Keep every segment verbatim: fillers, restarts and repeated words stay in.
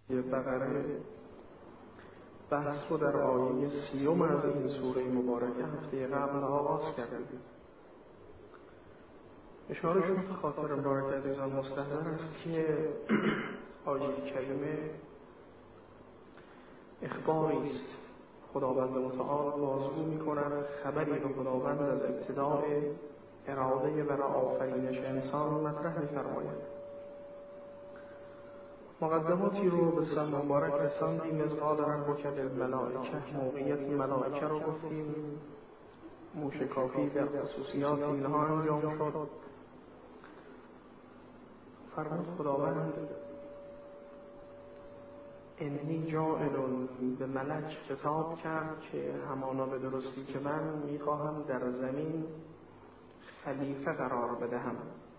بقره بحث رو در آیه سیوم از این سوره مبارکه هفته قبل آغاز کردیم. اشاره شد خاطر مبارک عزیزان مستحضر است که آیه کریمه اخباری است. خداوند متعال بازگو می‌کند خبری رو خداوند از ابتداء اراده و آفرینش انسان مطرح می‌فرماید. مقدماتی رو به سن مبارک رساندیم. از قال ربک للملائکه، موقعیت ملائکه رو گفتیم، موشکافی در خصوصیات اینها انجام شد. فرمود خداوند انی جاعل به ملک خطاب کرد که همانا به درستی که من میخواهم در زمین خلیفه قرار بدهم.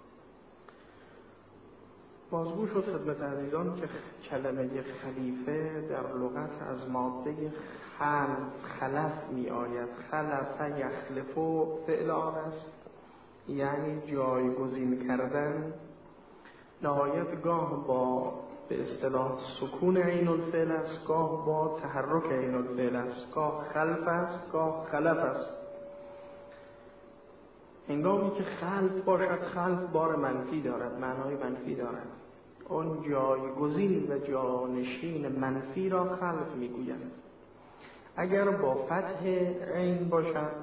بازگو شد خدمت عزیزان که کلمه خلیفه در لغت از ماده خلف خلف می آید. خلف یخلف و فعل آن است، یعنی جایگزین کردن. نهایت گاه با به اصطلاح سکون عین الفعل است، گاه با تحرک عین الفعل است، گاه خلف است، گاه خلف است. هنگامی که خلف باشد، خلف بار منفی دارد، معنای منفی دارد. اون جایگزین و جانشین منفی را خلف میگویند. اگر با فتح عین باشد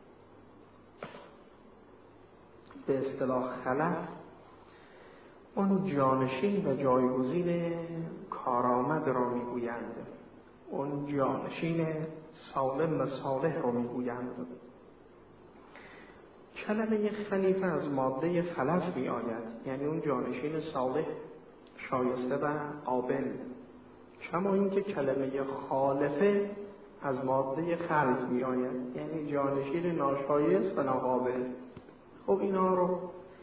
به اصطلاح خلف، اون جانشین و جایگزین کارآمد را میگویند، اون جانشین سالم و صالح را میگویند. کلمه خلیفه از ماده خلف می آید، یعنی اون جانشین صالح، شایسته و قابل. کما اینکه کلمه خالفه از ماده خلف می آید، یعنی جانشین ناشایست و ناقابل. خب اینا رو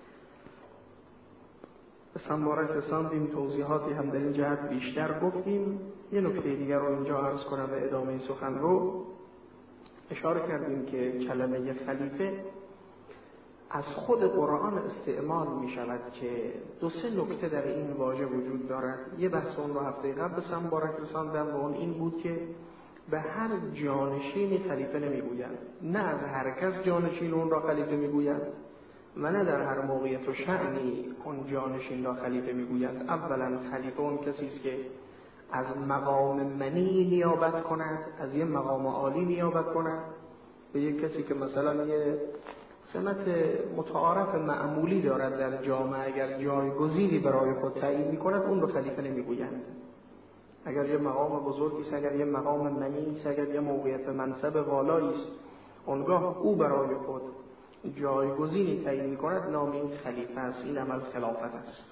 به سنبارک رساندیم، توضیحاتی هم در این جهت بیشتر گفتیم. یه نکته دیگر رو اینجا عرض کنم و ادامه سخن رو اشاره کردیم که کلمه خلیفه از خود قرآن استعمال می شود که دو سه نکته در این واژه وجود دارد. یه بحث اون رو هفته قبل به سنبارک رساندم و اون این بود که به هر جانشینی خلیفه نمی گویند، نه از هر کس جانشین اون را خلیفه می گویند و نه در هر موقعیت و شأنی اون جانشین را خلیفه می گویند. اولا خلیفه اون کسی است که از مقام منی نیابت کند، از یه مقام عالی نیابت کند به یک کسی که مثلا یه سمت متعارف معمولی دارد در جامعه. اگر جایگزینی برای خود تعیین می‌کند، اون رو خلیفه نمی‌گویند. اگر یه مقام بزرگی است، اگر یه مقام منی است، اگر یه موقعیت منصب والایی است، اونگاه او برای خود جایگزینی تعیین می‌کند، نام این خلیفه است. این عمل خلافت است.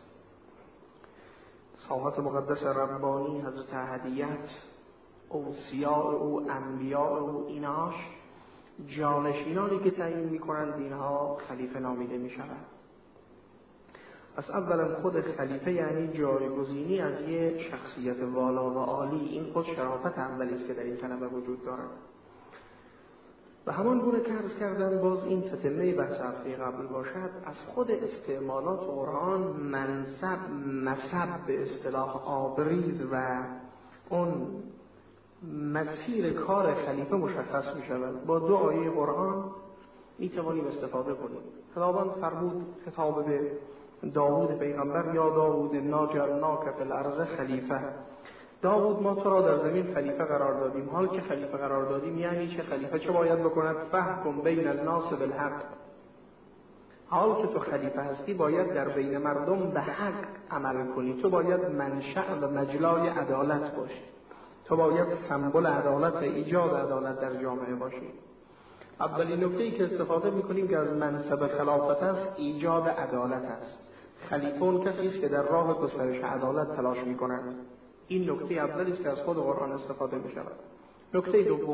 صحابت مقدس ربانی، حضرت احدیت، اوصیاء او، انبیاء او، ایناش جانشینانی که تعیین می‌کنند اینها خلیفه نامیده می‌شوند. پس اولا خود خلیفه یعنی جایگزینی از یک شخصیت والا و عالی. این خود شرافت اولی است که در این کلمه وجود دارد. و همان گونه که عرض کردن، باز این تتمه بحث هفته قبل باشد، از خود استعمالات قرآن منصب، نسب به اصطلاح آبریز و اون مسیر کار خلیفه مشخص می شود. با دو آیه قرآن می توانیم استفاده کنیم. خداوند فرمود خطاب به داوود پیغمبر: یا داوود انا جعلناک فی الارض خلیفه. داوود ما تو را در زمین خلیفه قرار دادیم. حال که خلیفه قرار دادیم یعنی چه؟ خلیفه چه باید بکند؟ فحکم بین الناس بالحق. حال که تو خلیفه هستی باید در بین مردم به حق عمل کنی. تو باید منشأ و مجلای عدالت باشی. تو باید سمبل عدالت و ایجاد عدالت در جامعه باشی. اولین نکته‌ای که استفاده می‌کنیم که از منصب خلافت است، ایجاد عدالت است. خلیفه اون کسی است که در راه گسترش عدالت تلاش می‌کند. این نکته اولی است که از خود قرآن استفاده می‌شود. نکته دوم،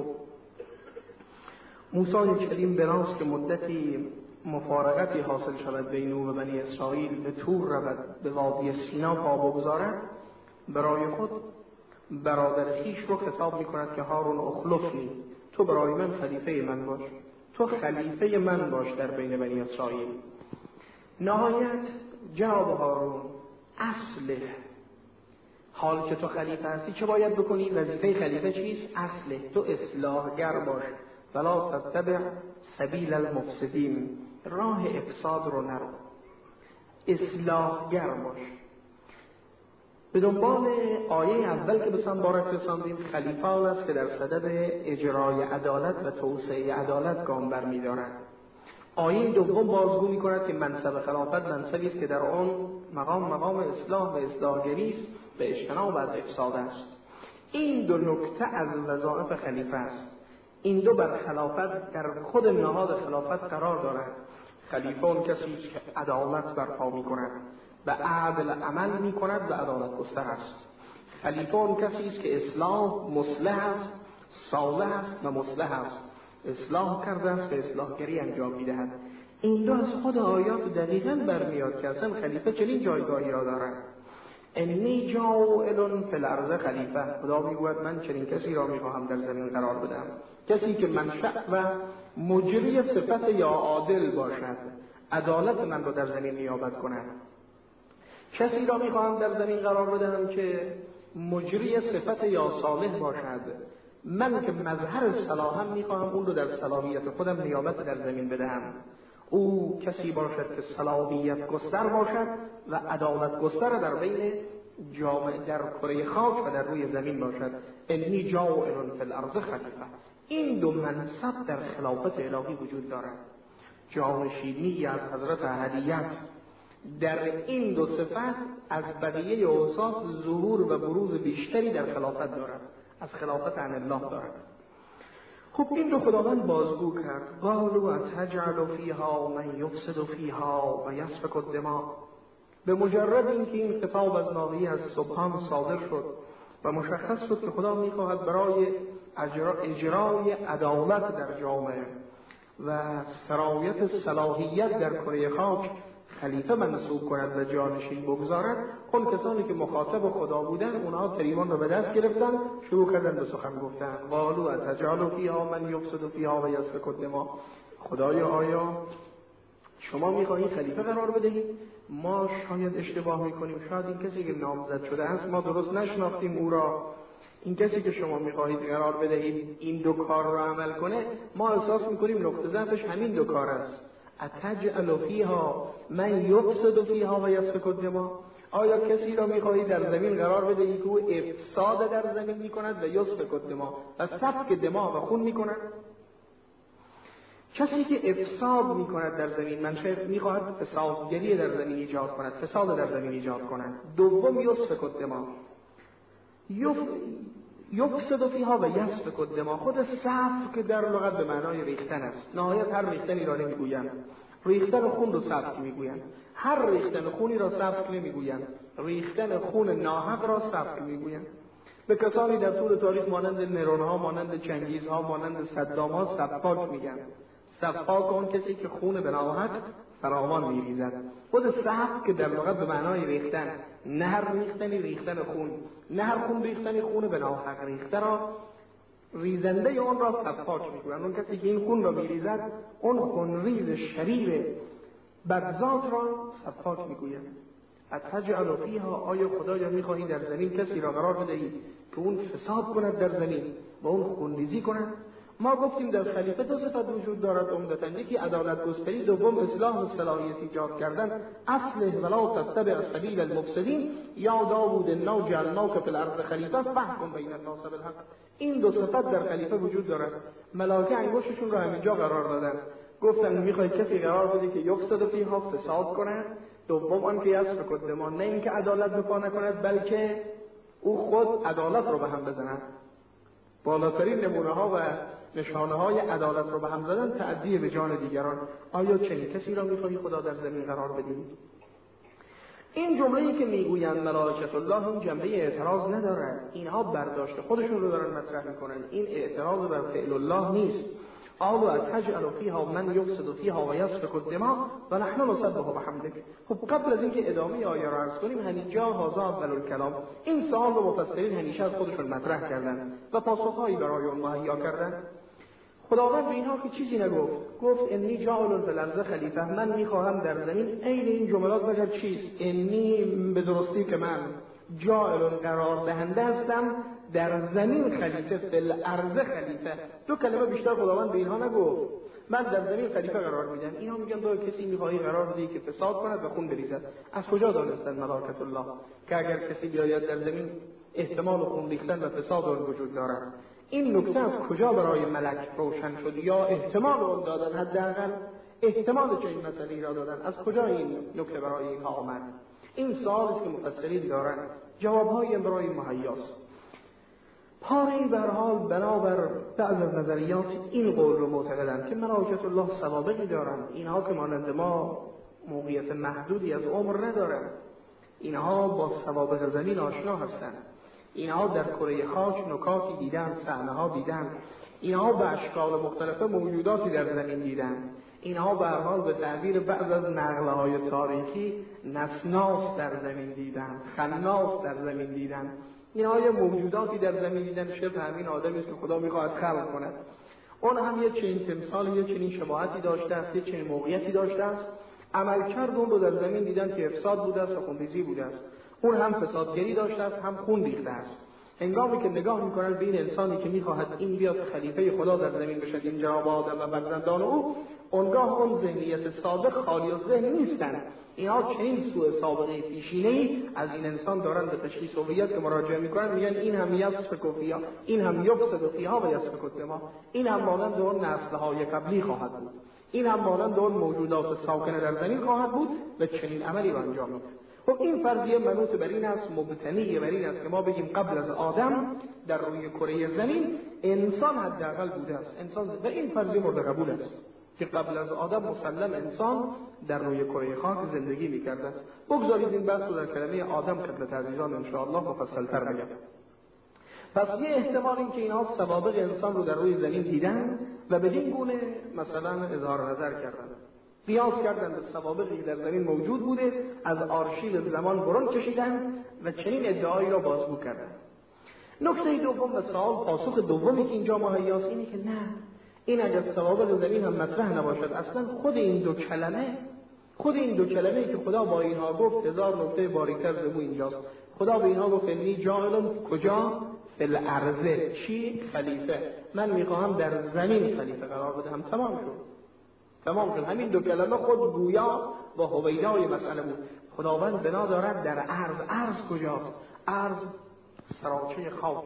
موسی کریم بناست که مدتی مفارقتی حاصل شود بین او و بنی اسرائیل، به طور رود، به وادی سینا پا بگذارد، برای خود برادر خویش رو خطاب می‌کند که هارون اخلفنی، تو برای من خلیفه من باش، تو خلیفه من باش در بین بنی اسرائیل. نهایت جواب هارون: اصلح حال که تو خلیفه هستی چه باید بکنی؟ وظیفه خلیفه چیست؟ اصله تو اصلاحگر باش، ولا تتبع سبیل المفسدین، راه افساد رو نرو، اصلاحگر باش. به دنبال آیه اول که به سن بارک رساندیم، خلیفه است که در صدد اجرای عدالت و توسعه عدالت گام برمی‌دارد. آیه دوم بازگو می‌کند که منصب خلافت منصبی است که در آن مقام مقام اصلاح و اصلاحگری است و اجتناب از افساد است. این دو نکته از وظایف خلیفه است. این دو بر خلافت در خود نهاد خلافت قرار دارد. خلیفه اون کسی است که عدالت برپا می‌کند و عدل عمل می‌کند و عدالت گستر است. خلیفه اون کسی است که اصلاح مصلح است، صالح است و مصلح است، اصلاح کرده است و اصلاحگری انجام می‌دهد. این دو از خود آیات دقیقاً برمیاد که اصلا خلیفه چنین جایگاهی را دارد. انی جاعل فی الارض خلیفه، خدا میگوید من چنین کسی را میخواهم در زمین قرار بدم، کسی که منشأ و مجری صفت یا عادل باشد، عدالت من را در زمین نیابت کند. کسی را میخواهم در زمین قرار بدم که مجری صفت یا صالح باشد، من که مظهر صلاحم میخواهم اون رو در صلاحیت خودم نیابت در زمین بدهم. او کسی باشد که صلاحیت گستر باشد و عدالت گستر در بین جامعه در کره خاک و در روی زمین باشد. انی جاعل فی الارض خلیفه. این دو منصب در خلافت الهی وجود دارد. جانشینی از حضرت احدیت در این دو صفت از بقیه اوصاف ظهور و بروز بیشتری در خلافت دارد، از خلافت عن الله دارد. خب این رو خداوند بازگو کرد. قالوا اتجعل فیها من یفسد فیها و یسفک الدماء. به مجرد اینکه این خطاب از ناحیه از سبحان صادر شد و مشخص شد که خدا میخواهد برای اجرا اجرای عدالت در جامعه و سرایت صلاحیت در کره خاک خلیفه منصوب کند و جانشین بگذارد، اون کسانی که مخاطب خدا بودن اونها تریمان رو به دست گرفتن، شروع کردن به سخن گفتن. قالوا اتجعل فیها من یفسد فیها و یسفک الدماء. خدایا آیا شما میخواهید خلیفه قرار بدهید؟ ما شاید اشتباه میکنیم، شاید این کسی که نامزد شده است ما درست نشناختیم او را. این کسی که شما میخواهید قرار بدهید این دو کار را عمل کنه، ما احساس میکنیم نقطه ضعفش همین دو کار است. اتجعل فیها من یفسد فیها و یسفک الدماء. آیا کسی را میخواهید در زمین قرار بدهید که او افساد در زمین میکند و یسفک الدماء و سفک دماء و خون میکند؟ کسی که افساد میکند در زمین، منشأ میخواهد فسادگری در زمین ایجاد کند، فساد در زمین ایجاد کند. دوم یسفک الدماء، یفسد فیها و یسفک الدماء. خود سفک در لغت به معنای ریختن است. نهایت هر ریختنی را نمیگویند، ریختن خون رو سفک میگویند. هر ریختن خونی را سفک نمیگویند، ریختن خون ناحق را سفک میگویند. به کسانی در طول تاریخ مانند نرونها، مانند چنگیزها، مانند صدامها سفاک میگن. سفاک اون کسی که خون به ناحق فراوان میریزد. خود سفک در لغت به معنای ریختن، نه هر ریختنی ریختن خون، نه هر خون ریختنی خون به ناحق ریخته را ریزنده اون را سفاک میگویند. اون کسی که این خون را میریزد، اون خون ریز شریر بدذات را سفاک میگویند. اتجعل فیها، آیا خدایا میخواهی در زمین کسی را قرار بدهی که اون فساد کند در زمین و اون خونریزی کند؟ ما گفتیم در خلیفه دو صفت وجود دارد عمدتاً، یکی عدالت گستری، دوم اصلاح و صلاحیت ایجاد کردن. اصله ولا تتبع سبیل المفسدین یا داوود انا جعلناک فی الارض خلیفه فاحکم بین الناس بالحق. این دو صفت در خلیفه وجود دارد. ملائکه انگشتشون رو همینجا قرار دادن، گفتن میخوای کسی قرار بدی که یفسد فیها، فساد کند. دوم آن که یسفک الدماء، نه اینکه عدالت بپا نکند بلکه او خود عدالت رو به هم بزند. بالاترین نمونه ها و نشانه های عدالت رو به هم زدن تعدی به جان دیگران. آیا چنین کسی را میخواهی خدا در زمین قرار بدی؟ این جمله‌ای که میگویند ملائکه الله، این جنبه اعتراض ندارد، اینها برداشت خودشون رو دارن مطرح میکنن، این اعتراض بر فعل الله نیست. قالوا اتجعل فیها من یفسد فیها و یسفک الدماء و نحن نسبح بحمدک. خب قبل از اینکه ادامه آیه را عرض کنیم، همینجا هذا اول الکلام، این سوال رو مفسرین همیشه از خودشون مطرح کردن و پاسخهایی برای اون مهیا کردن. خداوند به اینها که چیزی نگفت، گفت انی جاعل فی الارض خلیفه، من میخواهم در زمین. عین این جملات بگر چیست؟ انی به درستی که من، جاعل قرار دهنده هستم در زمین خلیفه، فی الارض خلیفه. دو کلمه بیشتر خداوند به اینها نگفت. من در زمین خلیفه قرار میدم. اینها میگن تو کسی میخوای قرار بدی که فساد کند و خون بریزد. از کجا دانستن ملائکه الله که اگر کسی بیاید در زمین احتمال خون ریختن و فساد آن وجود دارد؟ این نکته از کجا برای ملک روشن شد یا احتمال آن دادن؟ حداقل احتمال چنین مسئله‌ای را دادن. از کجا این نکته برای اینها آمد؟ این سوال است که مفسرین دارند. جواب‌های برای مهیاست. پاره به هر حال بنابر بعض از نظریات این قول رو معتقدند که ملائکه الله سوابقی دارند. اینها که مانند ما موقعیت محدودی از عمر ندارند. اینها با سوابق زمین آشنا هستند. اینها در کره خاک نکاتی دیدن، صحنه‌ها دیدن. اینها به اشکال مختلف موجوداتی در زمین دیدن. اینها به هر حال به تعبیر بعض از نقله‌های تاریخی نسناس در زمین دیدن، خناس در زمین دیدن. اینها یه موجوداتی در زمین دیدن شبه همین آدمی است که خدا می‌خواهد خلق کند. اون هم یه چنین تمثال، یه چنین شباهتی داشته است، یه چنین موقعیتی داشته است. عملکرد اون رو در زمین دیدن که افساد بوده است و خونریزی بوده است. اون هم فسادگری داشته است، هم خون ریخته است. هنگامی که نگاه می‌کنن به این انسانی که می‌خواهد این بیاد خلیفه خدا در زمین بشد، این جناب آدم و فرزندان او، اونگاه اون ذهنیت سابق خالی از ذهن نیستند. اینها چنین سوء سابقه پیشینه‌ای از این انسان دارن به تشخیص هویت که مراجعه می‌کنن، میگن این هم یفسق فیها، این هم یفسد فیها و یسفک الدماء، این هم مانند اون نسل‌های قبلی خواهد بود، این هم مانند اون موجودات ساکنه در زمین خواهد بود و چنین عملی را انجام می‌دهد. خب این فرضیه منوط بر این است، مبتنی بر این است که ما بگیم قبل از آدم در روی کره زمین انسان حداقل بوده است. انسان و این فرضیه مورد قبول است که قبل از آدم مسلم انسان در روی کره خاک زندگی می‌کرده است. بگذارید این بحث رو در کلمه آدم خدمت عزیزان ان شاء الله مفصل‌تر بگم. پس یه احتمال این که اینها سوابق انسان رو در روی زمین دیدن و بدین گونه مثلا اظهار نظر کردن، قیاس کردن به سوابقی در زمین موجود بوده، از آرشیو زمان برون کشیدن و چنین ادعایی را بازگو کردن. نکته دوم و سوال پاسخ دومی که اینجا مهیاست اینه که نه، این اگر سوابق زمین هم مطرح نباشد، اصلا خود این دو کلمه خود این دو کلمه‌ای که خدا با اینها گفت هزار نکته باریک‌تر زبو اینجاست. خدا به اینها گفت انی جاعل کجا؟ فی الارض. چی؟ خلیفه. من میخواهم در زمین خلیفه قرار بدهم. تمام شد. تمام شد. همین دو کلمه خود گویا با هویدای مسئله بود. خداوند بنا دارد در ارض. ارض کجاست؟ ارض سراچه خاک.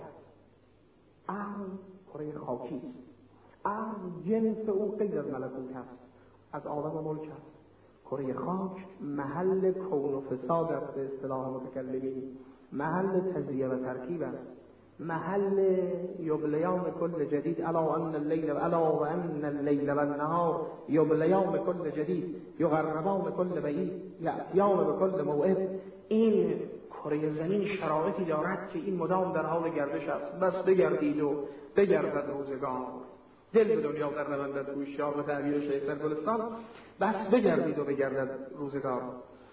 ارض کره خاکی. ارض جنس او غیر از ملکوت هست، از عالم ملک هست. کره خاک محل کون و فساد است به اصطلاح متکلمین، محل تجزیه و ترکیب است، محل یبلیان کل جدید. الا ان الليل الا وان الليل والنهار یبلیان کل جدید یقربان کل بعید یأتیان بكل موعد. این کره زمین شرایطی دارد که این مدام در حال گردش است. بس بگردید و بگردد روزگار، دل به دنیا در نبندد گوشیار به تعبیر شیخ در گلستان، بس بگردید و بگردد روزگار.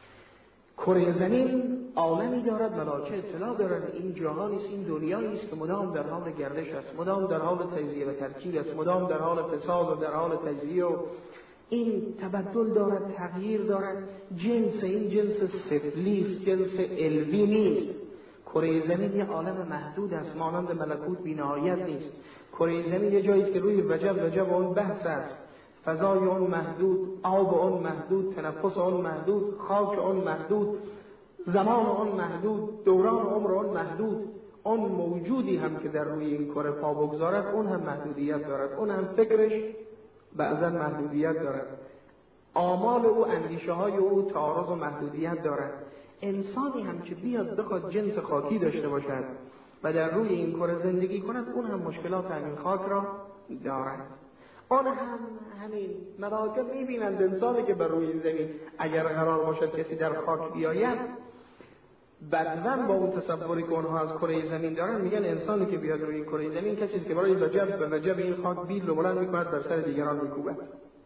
کره زمین عالمی دارد، ملائکه اطلاع دارد. این جهانی است، این دنیایی است که مدام در حال گردش است، مدام در حال تجزیه و ترکیب است، مدام در حال فساد و در حال تجزیه و این تبدل دارد، تغییر دارد. جنس این جنس سفلی است، جنس علوی نیست. کره زمین یه عالم محدود است، مانند ملکوت بی‌نهایت نیست. کره زمین یه جایی است که روی وجب وجب اون بحث است، فضای اون محدود، آب اون محدود، تنفس اون محدود، خاک اون محدود، زمان اون محدود، دوران عمر اون محدود. اون موجودی هم که در روی این کره پا بگذارد اون هم محدودیت دارد، اون هم فکرش بعضا محدودیت دارد، آمال او، اندیشه های او تعارض و محدودیت دارد. انسانی هم که بیاد بخواد جنس خاکی داشته باشد و در روی این کره زندگی کند، اون هم مشکلات همین خاک را دارد. آن هم همین ملائکه میبینند انسانی که بر روی زمین اگر قرار باشد کسی در خاک بیاید، بعداً با اون تصوری که اونها از کره زمین دارن میگن انسانی که بیاد روی این کره زمین کسی است که برای وجب به وجب این خاک بیل و بلند میکند بر سر دیگران میکوبد.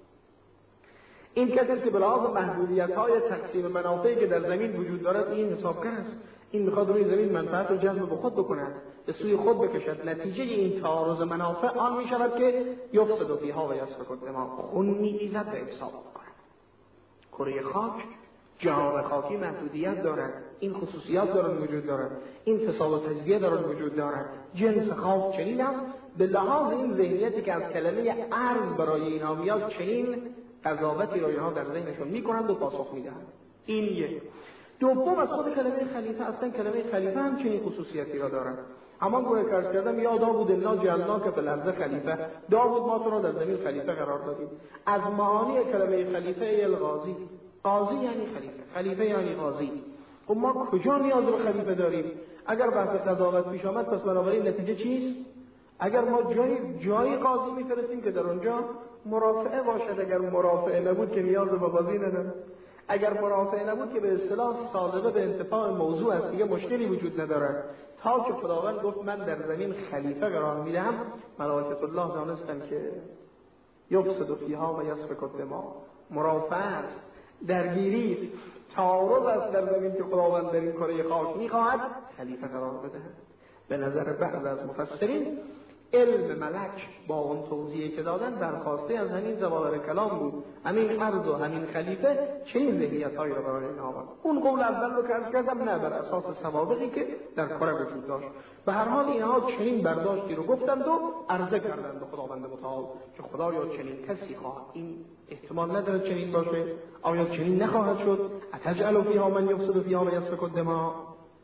این کسی است که به لحاظ محدودیت‌های تقسیم منافعی که در زمین وجود دارد این حسابگر است. این میخواد روی زمین منفعت رو جذب به خود بکند، به سوی خود بکشد. نتیجه این تعارض منافع آن میشود که یفسد فیها و یسفک الدماء، خون میریزد و افساد میکند. کره خاک جهان خاکی محدودیت دارد، این خصوصیات دارد وجود دارد، این فساد و تجزیه دارد وجود دارد، جنس خاک چنین است. به لحاظ این ذهنیتی که از کلمه ارض برای اینها میاد، چنین قضاوتی را اینها در ذهنشون میکنند و پاسخ میدهند. این یک. دوم، از خود کلمه خلیفه، اصلا کلمه خلیفه هم چنین خصوصیتی را دارد. اما گویا که عرض کردم یا داوود انا جعلناک فی الارض خلیفه، داوود ما تو را در زمین خلیفه قرار دادیم. از معانی کلمه خلیفه القاضی، قاضی یعنی خلیفه، خلیفه یعنی قاضی. خب ما کجا نیاز به خلیفه داریم؟ اگر بحث قضاوت پیش آمد پس بنابراین نتیجه چیست؟ اگر ما جای جای قاضی میفرستیم که در اونجا مرافعه باشد، اگر مرافعه نبود که نیاز به قاضی نداره، اگر مرافعه نبود که به اصطلاح صادقه به انتفاع موضوع است، دیگه مشکلی وجود نداره. تا که خداوند گفت من در زمین خلیفه قرار میدهم، ملائکه الله دانستن که یفسد فیها و یسفک الدماء، مرافعه درگیری است، تعارض است در زمین که خداوند در این کره خاک میخواهد خلیفه قرار بده. به نظر بعض از مفسرین علم ملک با اون توضیحی که دادن برخواسته از همین ظواهر کلام بود، همین ارض و همین خلیفه چنین ذهنیت‌هایی را برای اینها آورد. اون قول اول رو که عرض کردم نه بر اساس سوابقی که در کره وجود داشت. به هر حال اینها چنین برداشتی رو گفتند و عرضه کردند به خداوند متعال که خدایا چنین کسی خواهد، این احتمال نداره چنین باشه، آیا چنین نخواهد شد؟ اتجعل فیها من یفسد فیها و یسفک الدماء.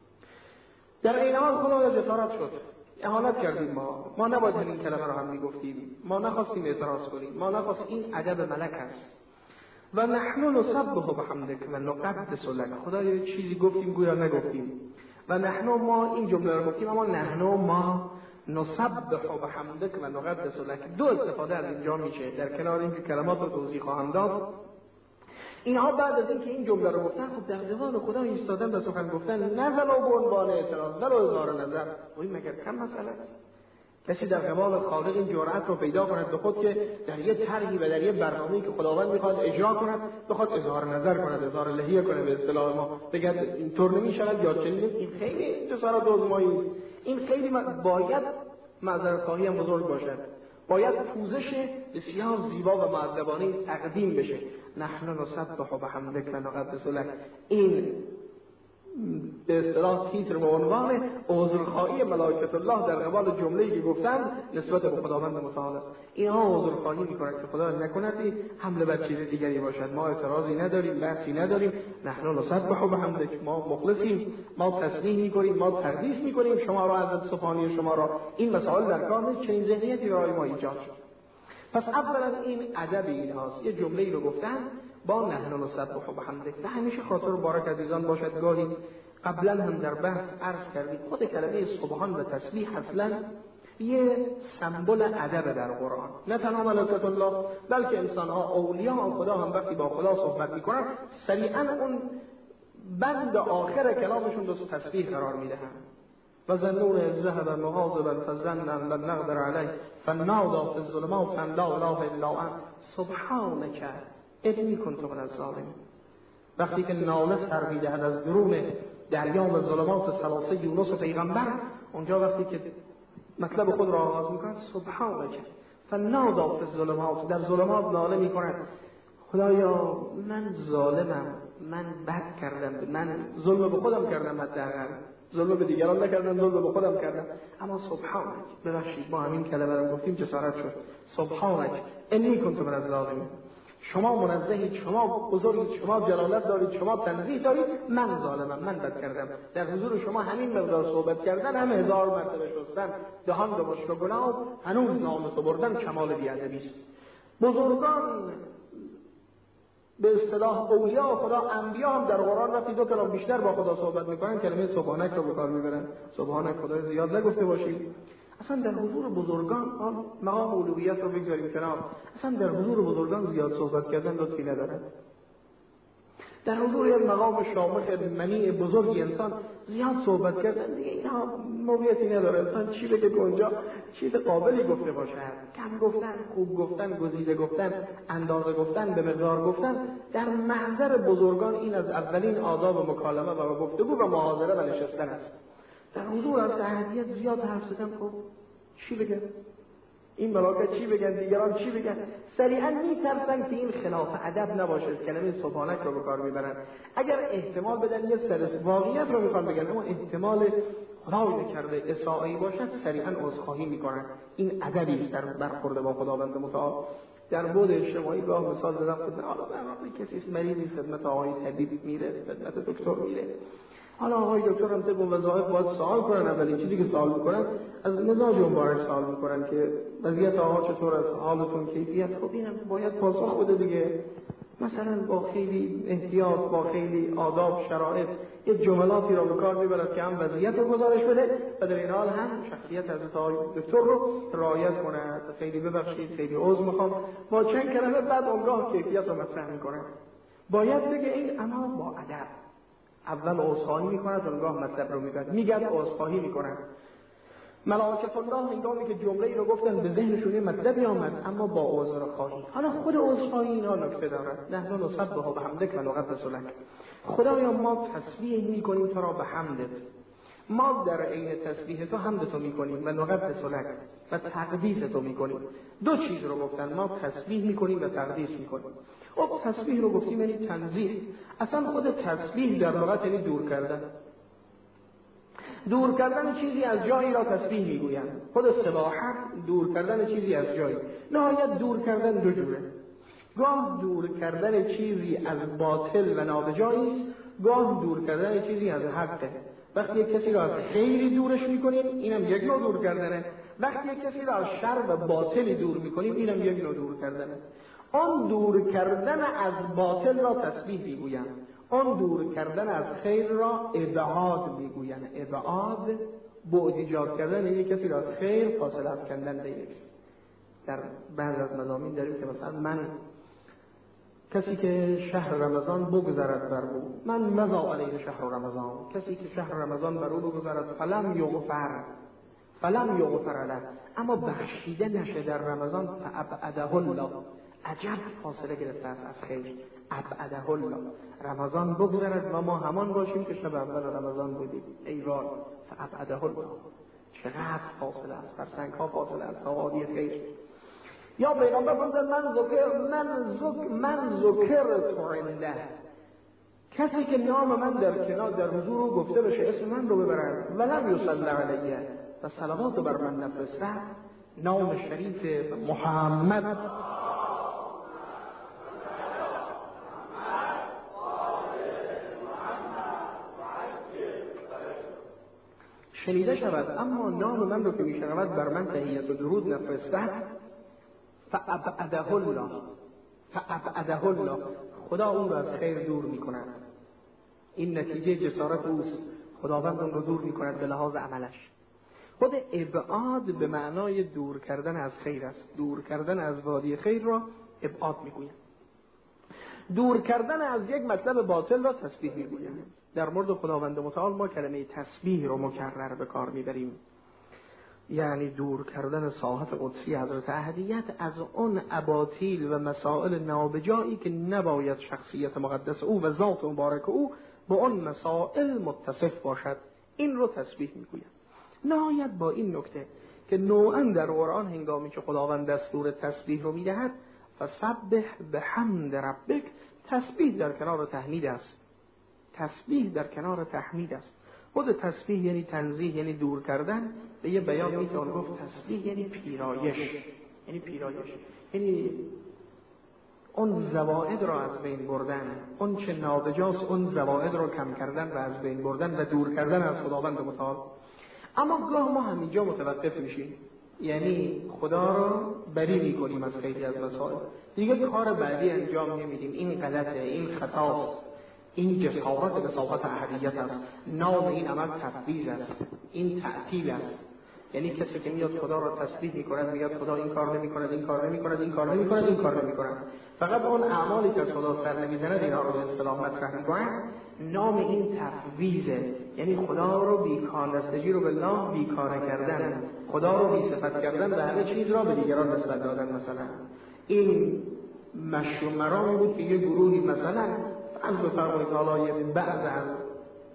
در این حال خدا جسارت شد، اهانت کردیم، ما ما نباید این کلمه رو هم میگفتیم، ما نخواستیم اعتراض کنیم، ما نخواستیم. این ادب ملک است. و نحن نسبح بحمدک و نقدس لک، خدا یه چیزی گفتیم گویا نگفتیم. و نحن ما این جمله رو گفتیم، اما نحن ما نسبح بحمدک و نقدس لک. دو استفاده از اینجا میشه در کنار اینکه کلمات رو توضیح خواهم داد. اینها بعد از اینکه این جمله رو گفتن، خب در دیوان خدا ایستادن و سخن گفتن، نه ولو به عنوان اعتراض، ولو اظهار نظر. و این مگر کم مسئله است؟ کسی در قبال خالق این جرأت رو پیدا کند به خود که در یه طرحی و در یه برنامه‌ای که خداوند میخواد اجرا کند بخواد اظهار نظر کند، اظهار لحیه کنه به اصطلاح ما، بگه اینطور نمی‌شود یا چنین. این خیلی جسارت آزمایی است. این خیلی باید معذرت خواهی هم بزرگ باشد، باید پوزش بسیار زیبا و مؤدبانه تقدیم بشه. نحن نسبح بحمدک و نقدس لک، این به اصطلاح تیتر و عنوان عذرخواهی ملائکه الله در قبال جمله‌ای که گفتند نسبت به خداوند متعال است. اینها عذرخواهی می‌کنند که خدا نکند حمله بر چیز دیگری باشد. ما اعتراضی نداریم، بحثی نداریم. نحن نسبح بحمدک، ما مخلصیم، ما تسبیح می‌کنیم، ما تقدیس می‌کنیم شما را، از سبحانی شما را. این مسائل در کار نیست، چنین ذهنیتی برای ما ایجاد شد. پس اولا این ادب اینهاست. یه جمله‌ای رو گفتن با نحن نسبح بحمدک و همیشه خاطر مبارک عزیزان باشد. گاهی قبلا هم در بحث عرض کردیم خود کلمه سبحان و تسبیح اصلا یه سمبل ادب در قرآن، نه تنها ملائکه الله بلکه انسان‌ها، اولیاء خدا هم وقتی با خدا صحبت می‌کنن سریعا اون بند آخر کلامشون رو تسبیح قرار میدهن. و ظنون اذ ذهب مغاضبا فظن ان لن نقدر علیه فنادى فی الظلمات ان لا اله الا انت سبحانک انی کنت من الظالمین. وقتی که ناله سر میدهد از درون دریا و ظلمات ثلاثه یونس پیغمبر، اونجا وقتی که مطلب خود را آغاز میکنه سبحانک فنادى فی الظلمات، در ظلمات ناله میکنه خدایا من ظالمم، من بد کردم، من ظلم به خودم کردم، حداقل ظلم به دیگران نکردم، ظلم به خودم کردم، اما سبحانک، ببخشید ما همین کلمه رو گفتیم جسارت شد. سبحانک انی کنت من الظالمین، شما منزهید، شما بزرگید، شما جلالت دارید، شما تنزیه دارید، من ظالمم، من بد کردم. در حضور شما همین مقدار صحبت کردن، هم هزار مرتبه شستن دهان به مشک و گناه، هنوز نام تو بردن کمال بی‌ادبی است. بزرگان به اصطلاح اولیاء خدا، انبیا هم در قرآن وقتی دو کلام بیشتر با خدا صحبت میکنن کلمه سبحانک رو به کار میبرن. سبحانک خدا زیاد نگفته باشید. اصلا در حضور بزرگان، مقام اولویت رو بگذاریم کنار، اصلا در حضور بزرگان زیاد صحبت کردن لطفی نداره. در حضور یک مقام شامخ منی بزرگی انسان زیاد صحبت کردن دیگه اینها موقعیتی نداره. انسان چی بگه که اونجا چیز قابلی گفته باشه، کم گفتن، خوب گفتن، گزیده گفتن، اندازه گفتن، به مقدار گفتن، در محضر بزرگان این از اولین آداب مکالمه و گفتگو و محاضره و نشستن است. در حضور از اهلیت زیاد حرف زدن، خب چی بگه؟ این ملاکا چی بگن، دیگران چی بگن. سریعا میترسن که این خلاف ادب نباشه، کلمه سبحانک رو به کار میبرن. اگر احتمال بدن یه سر واقعیت رو میخوان بگن اما احتمال خدای نکرده اسائی باشد، سریعا عذرخواهی میکنن. این ادبی است در برخورد با خداوند متعال. در بود اجتماعی گاه مثال زدم خدمت حالا در کسی مریضی خدمت آقای طبیب میره، خدمت دکتر میره، حالا آقای دکتر هم طبق وظایف باید سوال کنن. اولین چیزی که سوال میکنن از مزاج اون بارش سوال میکنن که وضعیت آقا چطور است، حالتون، کیفیت. خب اینم باید پاسخ بده دیگه، مثلا با خیلی احتیاط، با خیلی آداب، شرایط یه جملاتی رو به کار میبرد که هم وضعیت رو گزارش بده و در این حال هم شخصیت حضرت آقای دکتر رو رعایت کنه. خیلی ببخشید، خیلی عذر میخوام، با چند کلمه بعد اونگاه کیفیت رو مطرح میکنه. باید بگه این اما با ادب. اول عذرخواهی میکند، اونگاه مطلب رو میگه، میگن عذرخواهی میکنن. ملائکه الله هنگامی که جمله ای رو گفتن به ذهنشون یه مطلبی آمد اما با عذرخواهی. حالا خود عذرخواهی اینا نکته داره. نحن نسبح بحمدک و نقدس لک. خدایا ما تسبیح میکنیم تو را به حمدت، ما در عین تسبیح تو حمد تو میکنیم و نقدس لک و تقدیس تو میکنیم. دو چیز رو گفتن، ما تسبیح میکنیم و تقدیس میکنیم. خب تسبیح رو گفتیم یعنی تنزیه. اصلا خود تسبیح در لغت یعنی دور کردن. دور کردن چیزی از جایی را تسبیح میگویند. خود سباحت دور کردن چیزی از جایی. نهایت دور کردن دو جوره. گاه دور کردن چیزی از باطل و نابجایی است، گاه دور کردن چیزی از حقه. وقتی یک کسی را از خیری دورش میکنیم اینم یک نوع دور کردنه. وقتی یک کسی را از شر و باطلی دور میکنیم اینم یک نوع دور کردنه. آن دور کردن از باطل را تسبیح میگویند، آن دور کردن از خیر را ابعاد میگویند. ابعاد بعد ایجاد کردن، یک کسی را از خیر فاصله افکندن دیگه. در بعض از مضامین داریم که مثلا من کسی که شهر رمضان بگذرد بر او، من مضا علیه شهر رمضان، کسی که شهر رمضان بر او بگذرد فلم یغفر فلم یغفر له، اما بخشیده نشه در رمضان، فابعده الله، عجب فاصله گرفته است از خیر. ابعده الله، رمضان بگذرد و ما همان باشیم که شب اول رمضان بودیم. ای وای، فابعده الله، چقدر فاصله است، فرسنگ ها فاصله است تا وادی خیر. یا پیغمبر فرمودند من ذکر من ذکر من ذکرت عنده، کسی که نام من در کنار در حضور او گفته بشه، اسم من رو ببرن ولم یصلی علیه و صلوات بر من نفرسته، نام شریف محمد شنیده شود، اما نام من رو که میشنود بر من تحیت و درود نفرسته، فابعده الله فابعده الله، خدا اون رو از خیر دور میکند. این نتیجه جسارت اوست، خداوند اون رو دور میکند به لحاظ عملش. خود ابعاد به معنای دور کردن از خیر است. دور کردن از وادی خیر را ابعاد میگویند. دور کردن از یک مطلب باطل را تسبیح میگویند. در مورد خداوند متعال ما کلمه تسبیح رو مکرر به کار میبریم، یعنی دور کردن ساحت قدسی حضرت احدیت از اون اباطیل و مسائل نابجایی که نباید شخصیت مقدس او و ذات مبارک او با اون مسائل متصف باشد. این رو تسبیح میگویند. نهایت با این نکته که نوعا در قرآن هنگامی که خداوند دستور تسبیح رو میدهد، فسبح بحمد ربک، تسبیح در کنار تحمید است. تسبیح در کنار تحمید است. خود تسبیح یعنی تنزیه، یعنی دور کردن. به یه بیان میتوان گفت تسبیح یعنی پیرایش، یعنی پیرایش یعنی اون زوائد را از بین بردن، اون چه نابجاست اون زوائد را کم کردن و از بین بردن و دور کردن از خداوند متعال. اما گاه ما همینجا متوقف میشیم، یعنی خدا را بری میکنیم از خیلی از مسائل، دیگه کار بعدی انجام نمیدیم. این غلطه، این خطاست، این جسارت به صفات احدیت است. نام این عمل تفویض است، این تعطیل است. یعنی کسی که میاد خدا را تسبیح میکند، میاد خدا این کار نمیکند، این کار نمیکند، این کار نمیکند، این کار نمیکند، فقط اون اعمالی که خدا سر نمیزند اینا رو به اصطلاح مطرح میکنن، نام این تفویضه. یعنی خدا رو بیکارنستگی رو بالله بیکار کردن، خدا رو بی صفت کردن و همه چیز را به دیگران نسبت دادن. مثلا این مشروع مرامی بود که یه گروهی مثلا از بفرمایید حالا یه بعض از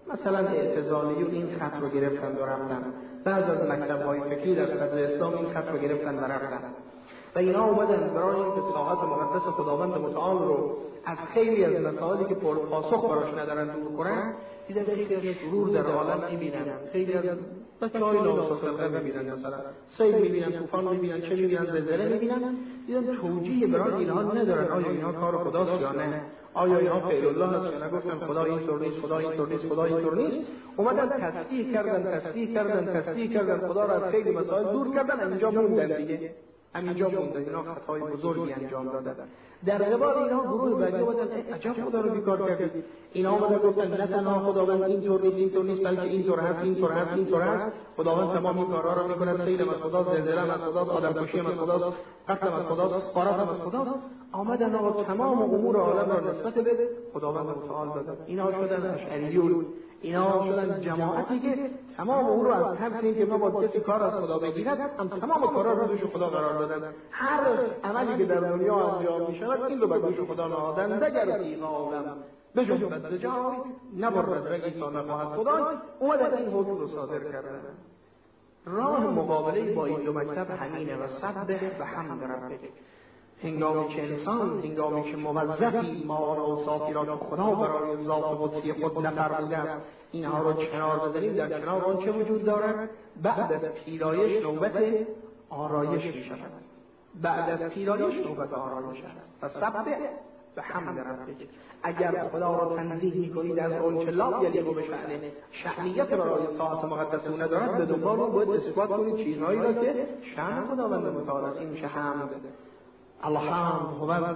مثلا اعتزالیون این خط رو گرفتن و رفتن، بعض از مکتب‌های فکری در صدر اسلام این خط رو گرفتن و رفتن و اینا اومدن برای اینکه ساحت مقدس خداوند متعال رو از خیلی از مسائلی که پر پاسخ براش ندارن دور کنن، دیدن خیلی از شرور در عالم می‌بینن، خیلی از بچه‌های ناسازگار می‌بینن، مثلا سیل می‌بینن، طوفان می‌بینن، چه می‌بینن، زلزله می‌بینن، دیدن توجیه برای اینها ندارن. آیا اینا کار خداست یا نه؟ آیا اینا فعل الله هست یا نه؟ گفتن خدا اینطور نیست، خدا اینطور نیست، خدا اینطور نیست. اومدن تصدیق کردن، تصدیق کردن، تصدیق کردن، خدا را از خیلی مسائل دور کردن، اینجا موندن دیگه. همینجا موندن، اینا خطای بزرگی انجام دادن. در قبال اینا گروه بعدی اومدن عجب خدا رو بیکار کردید. اینا اومدن گفتن نه تنها خداوند اینطور نیست، اینطور نیست، بلکه اینطور هست، اینطور هست، اینطور هست. خداوند تمام این کارها رو میکنه، سیل از خداست، زلزله از خداست، آدمکشی از خداست، قتل از خداست، غارت از خداست. آمدن آقا تمام امور عالم را نسبت به خداوند متعال دادن. اینا شدن اشعریون، اینا شدن جماعتی که تمام امور رو از طرف اینکه ما با کسی کار از خدا بگیرد، هم تمام کارا رو دوش خدا قرار دادن. هر عملی که در دنیا انجام می‌شود این رو به دوش خدا نهادن. اگر این عالم بجنبد ز جای نبرد رگی تا نخواهد خدای، اومدن این حکم رو صادر کردن. راه مقابله با این دو مکتب همینه و سبح و حمد ربک. هنگامی که انسان، هنگامی که موظفی ما را و صافی را که خدا برای ذات قدسی خود نفرموده است اینها را کنار بزنیم، در کنار آنچه وجود دارد، بعد از پیرایش نوبت آرایش می شود. بعد از پیرایش نوبت آرایش است. و سبح و حمد ربک. اگر خدا را تنزیه می کنید از آنچه لا یلیق به شأن، شأنیت برای ساعت مقدس او ندارد، به دنبال او باید اثبات کنید چیزهایی را که شأن خداوند متعال است. این میشه حمد. الحمد هو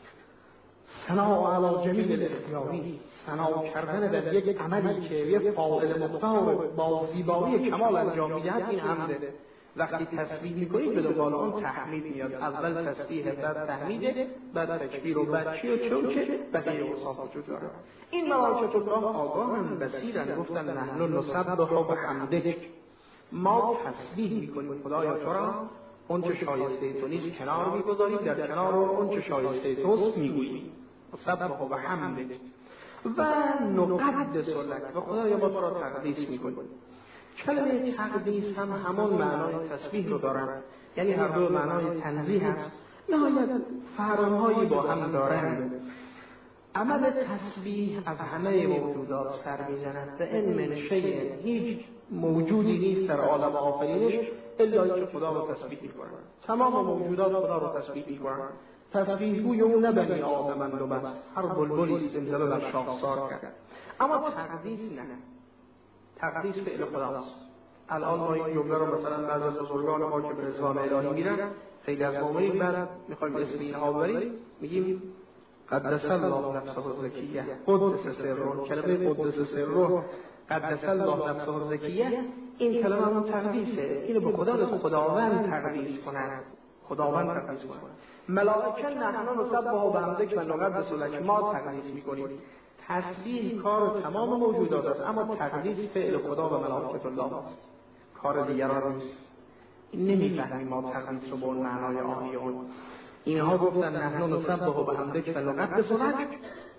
ثنا علی جمیل الاختیاری، ثنا کردن در یک عملی که یک فاعل مختار با زیبایی کمال انجام میدهد، این حمده. وقتی تسبیح میکنید به دنبال آن تحمید میاد. اول تسبیح، بعد تحمید، بعد تکبیر و بعد چی و چون که بقیه اوصاف وجود داره. این ملائکه الله آگاهند، بصیرند. گفتن نحن نسبح و حمدک، ما تسبیح میکنیم خدایا تو را، اون چه شایسته تو نیست کنار میگذاریم، در کنار اون چه شایسته توست میگوییم. سبح و حمد و نقدس لک، و خدایا ما تو را تقدیس میکنیم. کلمه تقدیس هم همون معنای تسبیح رو دارن، یعنی هر دو معنای تنزیه هست، نهایت فرم‌هایی با هم دارند. عمل تسبیح از همه موجودات سر میزند و ان من شیء، هیچ موجودی نیست در عالم آفرینش الا اینکه خدا رو تسبیح می‌کنه. تمام موجودات خدا رو تسبیح می‌کنن. تسبیح گوی اون نه بنی آدمند و بس، هر بلبلی زمزمه بر شاخسار کرد. اما تقدیس نه، تقدیس فعل خداست. الان ما این جمله رو مثلا بعضی از بزرگان ما که به رضوان الهی میرن، خیلی از مؤمنین بعد میخوایم اسم اینها ببریم، میگیم قدس الله نفسه الزکیه، قدس سره. کلمه قدس سره، قدس الله نفسه الزکیه، این کلمه همون تقدیسه. اینو به خدا از خداوند تقدیس کنن، خداوند تقدیس کنن. ملائکه نحن نسبح و بحمدک و نقدس لک، ما تقدیس میکنیم. تسبیح کار تمام موجودات است، اما تقدیس فعل خدا و ملائکه الله است، کار دیگران نیست. نمیفهمیم ما تقدیس رو به اون معنای آنی اون. اینها گفتن نحن نسبح و بحمدک و نقدس لک،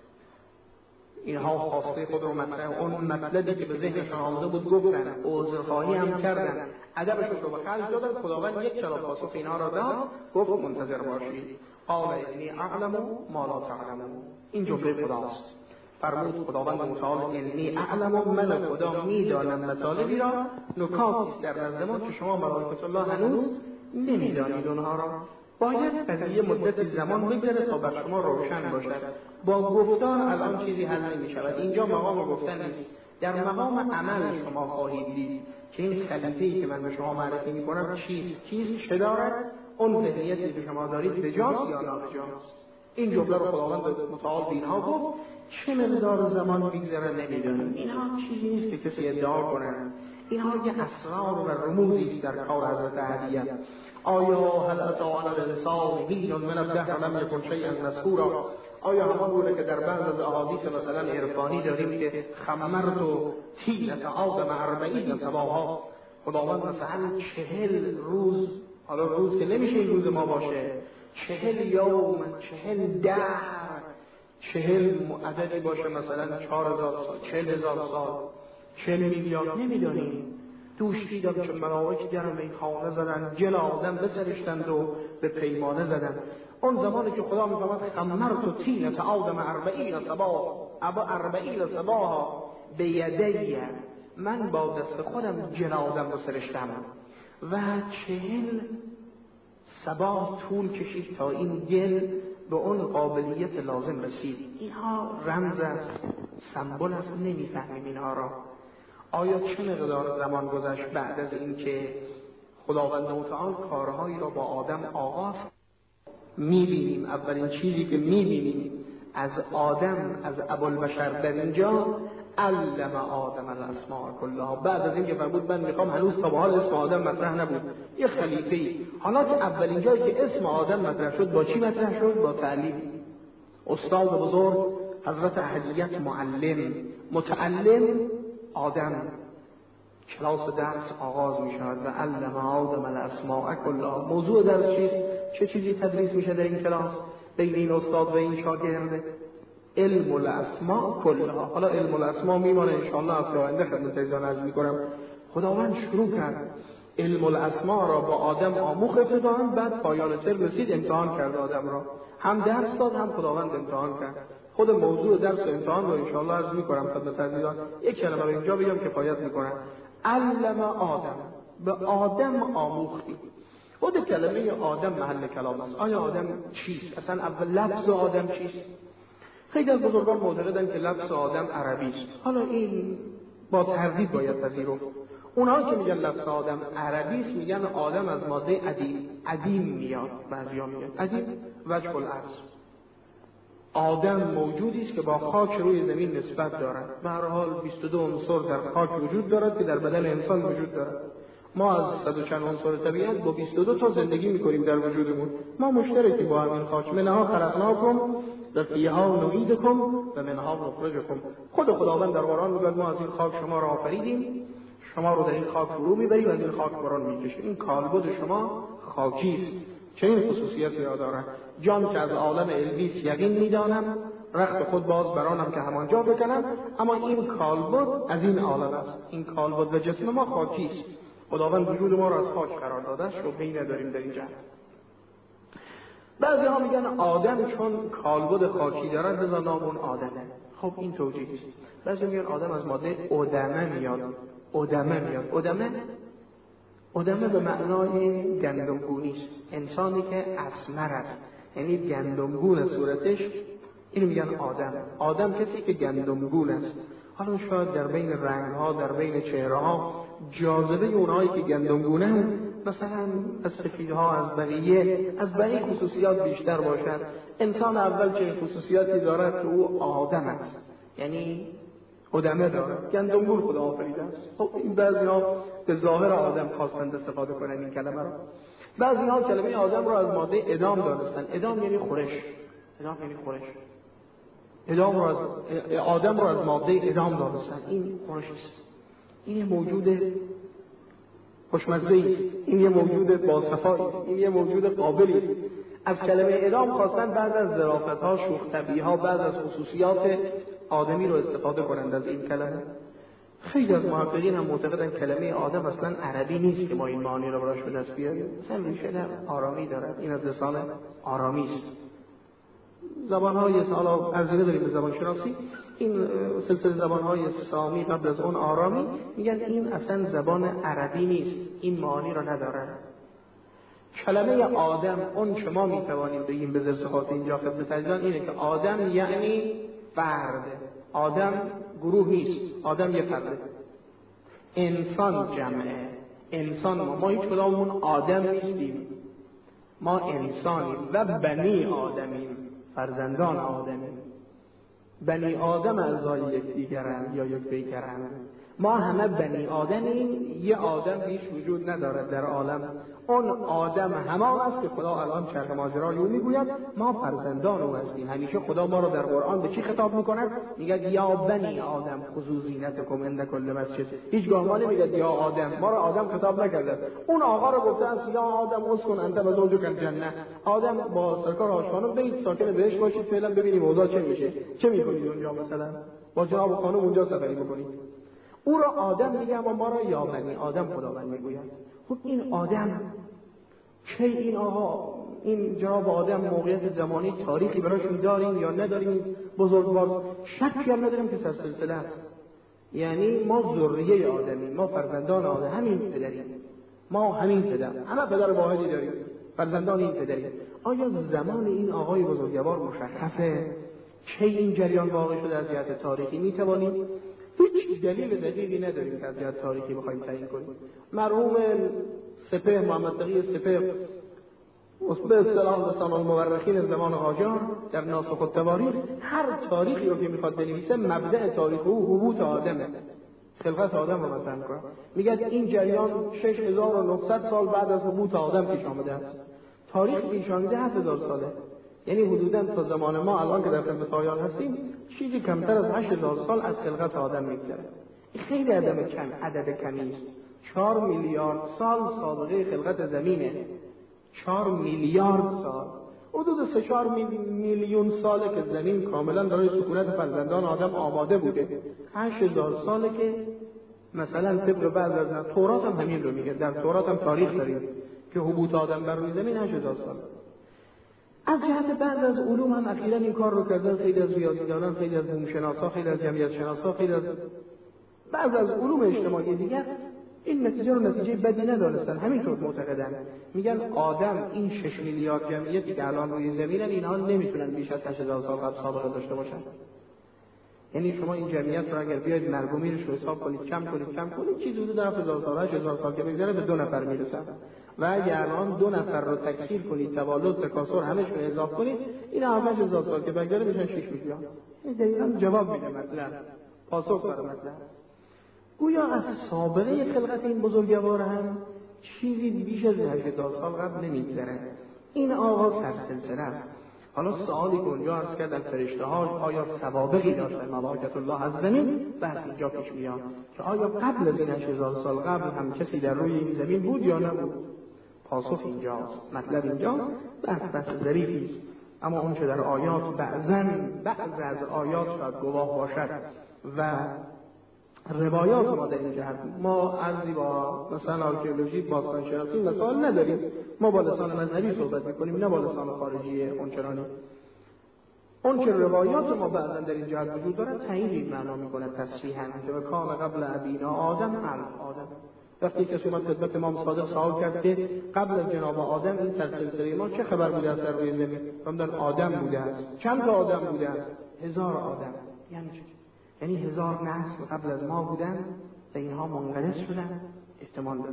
اینها خواسته خود رو مطرح اون مطلبی که به ذهنشان آمده بود گفتن، عذرخواهی هم کردن، ادبشون رو به خرج دادن. خداوند یک کلام پاسخ اینها را داد، گفت منتظر باشید. قال انی اعلم ما لا تعلمون، این جمله خداست. فرمود خداوند متعال انی اعلم، من خدا میدانم مطالبی را، نکاتی در نزدمان که شما ملائکه الله هنوز نمیدانید اونها را. باید قضیه مدت زمان بگذره تا بر شما روشن باشد. با گفتار الان چیزی حل نمی شود. اینجا مقام گفتن نیست، در مقام عمل شما خواهید دید که این خلیفه‌ای که من به شما معرفی می کنم چیست، چیست چه دارد، اون ذهنیتی که شما دارید بجاست یا نابجاست. این جمله رو خداوند متعال به اینها گفت. چه مقدار زمان میگذره نمیدونم. اینها چیزی نیست که کسی ادعا کنه. اینها یه اسرار و رموزی است در کار حضرت هدیه. آیا هل اتی علی الانسان حین من الدهر لم یکن شیئا مذکورا، آیا همان بوده که در بعض از احادیث مثلا عرفانی داریم که خمرت و طینة آدم اربعین صباحا، خداوند مثلا چهل روز، حالا روز که نمیشه این روز ما باشه، چهل یوم، چهل دهر، چهل عددی باشه مثلا چهار هزار سال، چهل هزار سال، چهل میلیارد نمیدانیم. دوش دیدم که ملائک در میخانه زدن، جل آدم بسرشتند و به پیمانه زدن. اون زمانی که خدا میفرماد خمرت و تینت آدم اربعین صباح ابا اربعین صباح به یدی، من با دست خودم جل آدم بسرشتم و چهل صباح طول کشید تا این گل به اون قابلیت لازم رسید. اینها رمز است، سمبل است، نمیفهمیم اینها را. آیا چه مقدار زمان گذشت بعد از این که خداوند متعال کارهایی را با آدم آغاز؟ میبینیم اولین چیزی که میبینیم از آدم، از ابوالبشر در اینجا، علم آدم الاسماء کلها. بعد از این که فرمود من میخوام، هنوز تا به حال اسم آدم مطرح نبود، یه خلیفه‌ای. حالا که اولین جایی که اسم آدم مطرح شد، با چی مطرح شد؟ با تعلیم. استاد بزرگ حضرت احدیت معلم، متعلم آدم، کلاس درس آغاز می شود و علم آدم الاسماء کلها. موضوع درس چیست؟ چه چیزی تدریس میشه در این کلاس بین این استاد و این شاگرد؟ علم الاسماء کلها. حالا علم الاسماء میمانه ان شاء الله هفته آینده خدمت عزیزان عرض میکنم. خداوند شروع کرد علم الاسماء را با آدم آموخت ابتداء، بعد پایان ترم رسید امتحان کرد آدم را، هم درس داد هم خداوند امتحان کرد. خود موضوع درس و امتحان رو ان شاء الله عرض میکنم خدمت عزیزان. یک کلمه رو اینجا بگم کفایت میکنه. علم آدم، به آدم آموختی. خود کلمه آدم محل کلام است. آیا آدم چیست؟ اصلا اول لفظ آدم چیست؟ خیلی از بزرگان معتقدن که لفظ آدم عربی است. حالا این با تردید باید پذیرفت. اونها که میگن لفظ آدم عربی است میگن آدم از ماده ادیم، ادیم میاد. بعضیا میگن ادیم وجه الارض. آدم موجودی است که با خاک روی زمین نسبت دارد. به هر حال بیست و دو عنصر در خاک وجود دارد که در بدن انسان وجود دارد. ما از صد و چند عنصر طبیعت با بیست و دو تا زندگی میکنیم در وجودمون. ما مشترکی با همین خاک. منها خلقناکم و فیها نعیدکم و منها نخرجکم. خود خداوند در قرآن میگه ما از این خاک شما را آفریدیم، شما رو در این خاک فرو میبریم و از این خاک برون میکشیم. این کالبد شما خاکی است. چنین خصوصیتی را دارد. جان که از عالم الویس یقین میدانم، رخت خود باز برانم که همانجا بکنم، اما این کالبد از این عالم است. این کالبد و جسم ما خاکی است. خداوند وجود ما را از خاک قرار داده است، شبهه‌ای نداریم در این جهت. بعضی ها میگن آدم چون کالبد خاکی دارد لذا نام اون آدمه. خب این توجیه است. بعضی میگن آدم از ماده ادمه میاد. ادمه میاد. ادمه ادمه به معنای گندمگونی است. انسانی که اسمر است، یعنی گندمگون صورتش، اینو میگن آدم. آدم کسی که گندمگون است. حالا شاید در بین رنگ‌ها، در بین چهره‌ها، جاذبه اونهایی که گندمگونن مثلا از سفیدها، از بقیه، از بقیه خصوصیات بیشتر باشد. انسان اول چه خصوصیاتی دارد که او آدم است، یعنی آدمه دارد، گندمگون خدا آفریده است. خب این بعضی‌ها به ظاهر آدم خواستند استفاده کنند این کلمه را. بعضی‌ها کلمه آدم را از ماده ادام دانستند. ادام یعنی خورش. ادام یعنی خورش. ادام را از آدم را از ماده ادام دانستند. این خورش است. این موجود خوشمزه‌ای است. این یه موجود باصفایی است. این یه موجود قابلی است. از کلمه ادام خواستن بعد از ظرافت‌ها، شوخ طبعی‌ها، بعد از خصوصیات آدمی رو استفاده کنند از این کلمه. خیلی از محققین هم معتقدن کلمه آدم اصلا عربی نیست که ما این معانی رو براش به دست بیاریم. مثلا ریشه در آرامی دارد. این از لسان آرامی است. زبان‌های حالا ارزی نداریم به زبان شناسی، این سلسله زبان‌های سامی قبل از اون آرامی، میگن این اصلا زبان عربی نیست، این معانی را نداره. کلمه آدم اون شما میتوانیم بگیم به صفات اینجا خدمت عزیزان اینه که آدم یعنی فرد. آدم گروه نیست، آدم یک فرد. انسان جمعه. انسان ما, ما هیچ کداممون آدم نیستیم، ما انسانیم و بنی آدمیم، فرزندان آدمیم. بنی آدم اعضای یکدیگرند یا یک پیکرند. ما همه بنی آدمیم. یه آدم هیچ وجود ندارد در عالم. اون آدم همان است که خدا الان چرخ ماجرای او میگوید ما فرزندان او هستیم. همیشه خدا ما رو در قرآن به چی خطاب میکند؟ میگه یا بنی آدم خذوا زینتکم عند کل مسجد. هیچگاه ما نمیگه یا آدم، ما رو آدم خطاب نکرده. اون آقا رو گفته است یا آدم اسکن انت و زوجک الجنه. آدم با سرکار آشنانه برید ساکن بهشت باشید، فعلا ببینیم اوضاع چه میشه، چه میکنید اونجا، مثلا با جناب خانم اونجا سفری بکنید. او را آدم میگه اما ما را یا بنی آدم خداوند میگوید. خب این آدم چه این آقا این جناب آدم موقعیت زمانی تاریخی براشون داریم یا نداریم؟ بزرگوار شکی هم نداریم که سلسله است. یعنی ما ذریه آدمیم، ما فرزندان آدم، همین پدریم، ما همین پدر، همه پدر واحدی داریم، فرزندان این پدریم. آیا زمان این آقای بزرگوار مشخصه؟ چه این جریان واقع شده از جهت تاریخی؟ میتوانیم هیچ دلیل دقیقی نداریم که از جهت تاریخی بخوایم تعیین کنیم. مرحوم سپهر محمد تقی سپهر به اصطلاح لسان المورخین زمان قاجار در ناسخ التواریخ هر تاریخی رو که میخواد بنویسه مبدأ تاریخ او حبوط آدمه، خلقت آدم رو مطرح کنه. میگه این جریان شش هزار و نهصد سال بعد از حبوط آدم پیش آمده است. تاریخ پیش آمده هفت هزار ساله، یعنی حدوداً تا زمان ما الان که در خدمت پایان هستیم چیزی کمتر از هشت هزار سال از خلقت آدم میگذره. این خیلی عدد کم عدد کمی است. چهار میلیارد سال سابقه خلقت زمینه. چهار میلیارد سال، حدود سه چهار میلیون ساله که زمین کاملا برای سکونت فرزندان آدم آماده بوده. هشت هزار ساله که مثلا طبق بعض از تورات هم همین رو میگه. در تورات هم تاریخ داریم که حبوط آدم بر روی زمین هشت هزار سال. از جهت بعض از علوم هم اخیراً این کار رو کردن. خیلی از ریاضیدانان، خیلی از بومشناسا، خیلی از جمعیت شناسا، خیلی از بعض از علوم اجتماعی دیگر این نتیجه رو نتیجه بدی ندانستن، همینطور معتقدن. میگن آدم این شش میلیارد جمعیتی که الان روی زمینن اینها نمیتونن بیش از هشت هزار سال قبل سابقه داشته باشن. یعنی شما این جمعیت رو اگر بیاید مرگومیرش رو حساب کنید، کم کنید کم کنید چیزی حدود هفت هزار سال هشت هزار سال که بگذره به دو نفر میرسه. و اگر الان دو نفر رو تکثیر کنید، تولد، تکاثر همش رو اضافه کنید، این هفت هزار سال که بگذره میشن شش میلیون. این دقیقاً جواب میده مطلب، پاسخ بر مطلب. گویا از سابقه خلقت این بزرگوار هم چیزی بیش از هشت هزار سال قبل نمیگذره. این آغاز سلسله است. حالا سوالی که اونجا عرض کردن فرشته ها آیا سوابقی داشتن ملائکت الله از زمین؟ بحث اینجا پیش میاد که آیا قبل از این هشت هزار سال قبل هم کسی در روی این زمین بود یا نبود؟ پاسخ اینجاست، مطلب اینجاست. بحث بحث ظریفی است، اما اون چه در آیات بعضاً بعض از آیات شاید گواه باشد و روایات ما در این جهت ما عرضی با مثلا آرکئولوژی باستان شناسی مثال نداریم. ما با لسان مذهبی صحبت میکنیم نه با لسان خارجی اونچنانی. اون که روایات ما بعضا در این جهت وجود دارد تعیین این معنا میکنه تصریحاً که کان قبل ابینا آدم الف آدم. وقتی کسی اومد خدمت امام صادق سوال کرد که قبل از جناب آدم این سلسله ما چه خبر بوده است در روی زمین؟ فرمودند آدم بوده است. چند تا آدم بوده است؟ هزار آدم. یعنی چه؟ یعنی هزار نسل قبل از ما بودن و اینها منقرض شدن؟ احتمال داره.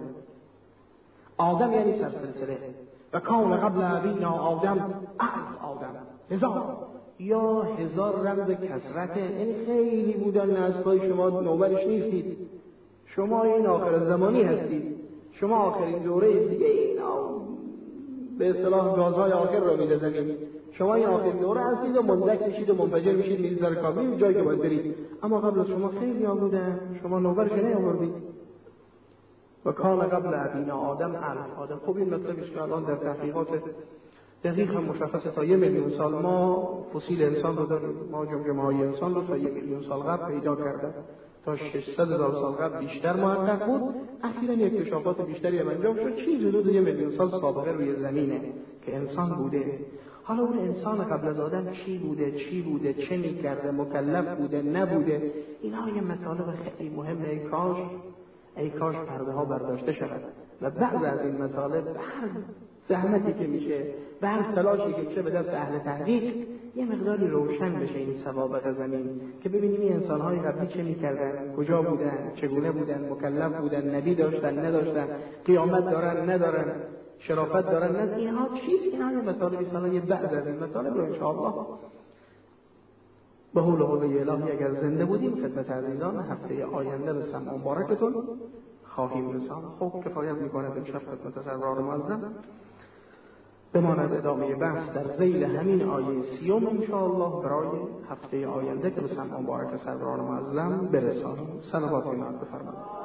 آدم یعنی سلسله. و کان قبل ابینا آدم الف آدم، هزار یا هزار رمز کثرت، یعنی خیلی بودن نسل‌های شما نوبرش نیستید. شما این آخر زمانی هستید. شما آخرین دوره دیگه اینا به اصطلاح گازهای آخر رو میده زمین. شما این آخرین دوره هستید و مندک میشید و منفجر میشید میرید سر کابل جایی که باید برید. اما قبل از شما خیلی ها بودن، شما نوبرش نیاوردید. و کان قبل ابینا آدم الف آدم. خب این مطلبی که الان در تحقیقات دقیق هم مشخصه تا یه میلیون سال ما فسیل انسان رو داریم. ما جمجمه های انسان رو تا یه میلیون سال قبل پیدا کردن. تا ششصد هزار سال قبل بیشتر محقق بود. اخیراً اکتشافات بیشتری هم انجام شد. چیزی حدود یه میلیون سال سابقه روی زمینه که انسان بوده. حالا اون انسان قبل از آدم چی بوده، چی بوده، چه می‌کرده، مکلف بوده، نبوده، اینا یه مطالب خیلی مهمه. ای کاش ای کاش پرده ها برداشته شود و بعض از این مطالب هر زحمتی که میشه، به هر تلاشی که میشه به دست اهل تحقیق یه مقداری روشن بشه این سوابق زمین، که ببینیم این انسان‌های قبلی چه می‌کردن، کجا بودن، چگونه بودن، مکلف بودن، نبی داشتن، نداشتن، قیامت دارن، ندارن، شرافت دارن، نه اینها چیز. اینا یه مطالبی سالا یه بعض از این مطالب رو انشاءالله به حول و قوه الهی اگر زنده بودیم خدمت عزیزان هفته آینده به سمع مبارکتون خواهیم رساند. خب کفایت می‌کند امشب خدمت سرور معظم بماند ادامه بحث در ذیل همین آیه سیوم انشاءالله برای هفته آینده که به سمع مبارک سرور معظم برسانیم. صلوات بفرمایید.